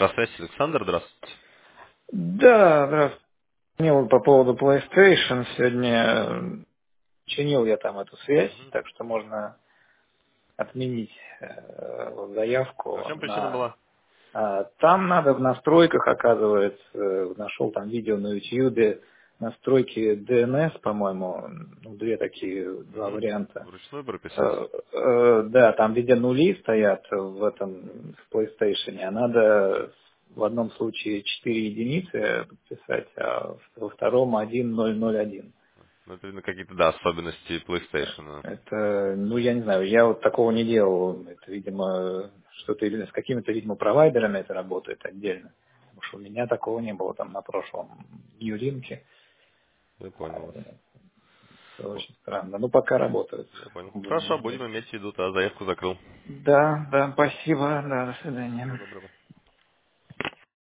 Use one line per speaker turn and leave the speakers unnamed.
Электросвязь, Александр, здравствуйте.
Да, здравствуйте. Звонил по поводу PlayStation. Сегодня чинил я там эту связь,
Мгм.
так что можно отменить
А в
заявку
чем причина
на...
была?
Там надо в настройках, оказывается, нашел там видео на YouTube, настройки DNS, по-моему, ну, два
Мгм.
варианта.
Вручную прописать?
Да, там везде нули стоят в этом в PlayStation, а надо в одном случае 4 единицы подписать, а во втором 1001.
Ну, это, видно, какие-то, да, особенности PlayStation.
Это, ну, я не знаю, я вот такого не делал. Это, видимо, что-то или с какими-то, видимо, провайдерами это работает отдельно. Потому что у меня такого не было там на прошлом Юринке.
Я понял вас.
Это очень странно. Ну, пока работают.
Я понял.
Будем
Хорошо,
надеяться.
будем иметь в виду, да, заявку закрыл.
Да, да, спасибо, да, до
Всего
свидания.
доброго.